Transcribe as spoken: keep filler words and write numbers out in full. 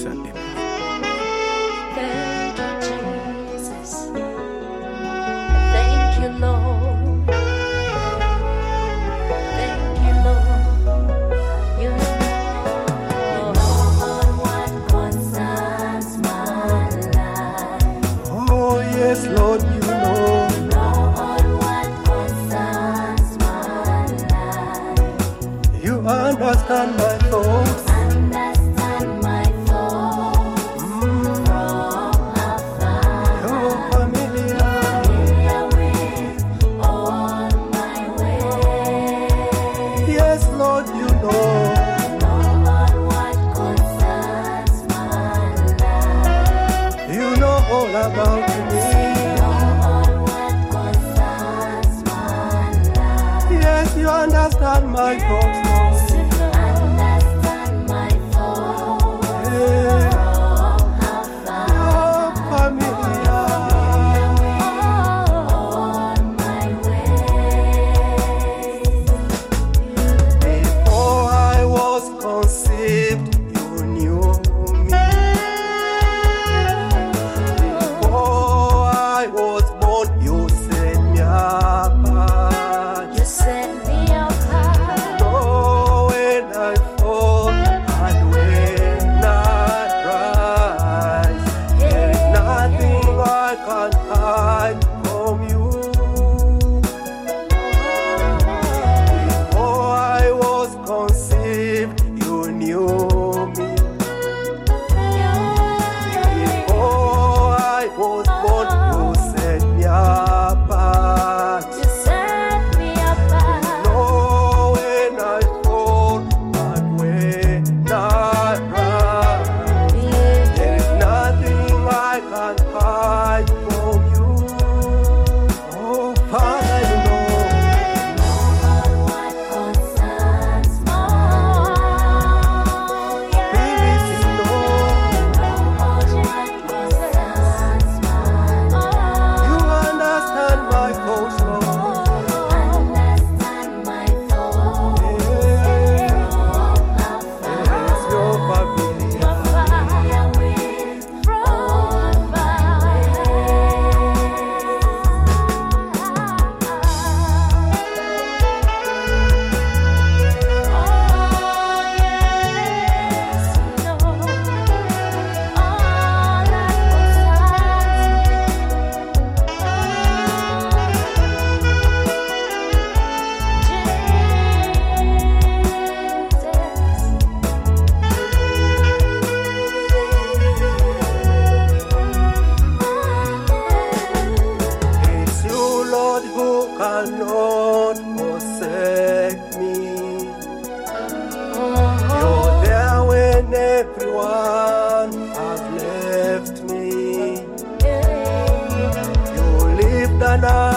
Jerusalem. Thank you, Jesus. Thank you, Lord. Thank you, Lord. You know what concerns my life. Oh, yes, Lord, you know. Know what concerns my life. You understand my thoughts. Understand my thoughts from afar. You're familiar. Familiar with all my ways. Yes, Lord, you know. Know what concerns my life. You know all about me. Know what concerns my life. Yes, you understand my thoughts, Lord. Understand my thoughts Yeah. from afar. You're familiar. All my ways. Before I was conceived, you knew me. Before I was born, you set me apart. You set me apart. Oh, when I fall and when I rise, there is nothing I can hide from you. Before I was conceived, you knew me. Before I was born, you set me apart. You set me apart. Know when I fall and when I rise, there is nothing I can hide from you. Oh, Father, you know. What concerns my life. Spirit, you know. What concerns my You life. understand my thoughts, Lord. Understand my thoughts Yeah. from Yes, you're familiar. afar with from my It's you, Lord, who cannot forsake me. You're there when everyone has left me. You live the night.